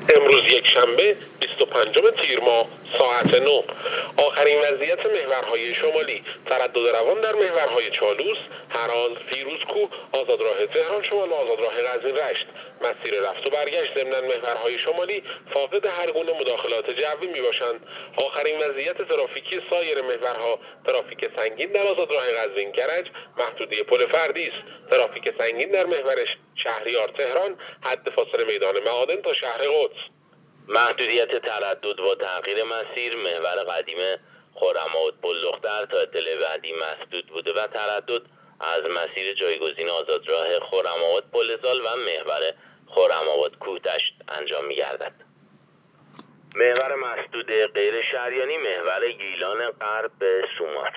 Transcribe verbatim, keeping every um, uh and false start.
امروز یک شنبه بیست و پنجم تیر ماه ساعت نه. آخرین وضعیت محورهای شمالی: تردد روان در محورهای چالوس، هراز، فیروزکوه، آزادراه تهران شمال و آزادراه قزوین رشت. مسیر رفت و برگشت ضمن محورهای شمالی فاقد هر گونه مداخلات جوی می باشند. آخرین وضعیت ترافیکی سایر محورها: ترافیک سنگین در آزادراه قزوین کرج محدوده پل فردی است. ترافیک سنگین در محور شهریار تهران حد فاصله میدان معادن تا شهر قدس. محدودیت تردد و تغییر مسیر: محور قدیم خرم‌آباد پل دختر تا اطلاع بعدی مسدود بوده و تردد از مسیر جایگزین آزادراه خرم‌آباد پل زال و محور خرم‌آباد کوه‌دشت انجام می‌گردد. محور مسدود غیر شریانی: محور گیلان غرب به سومار.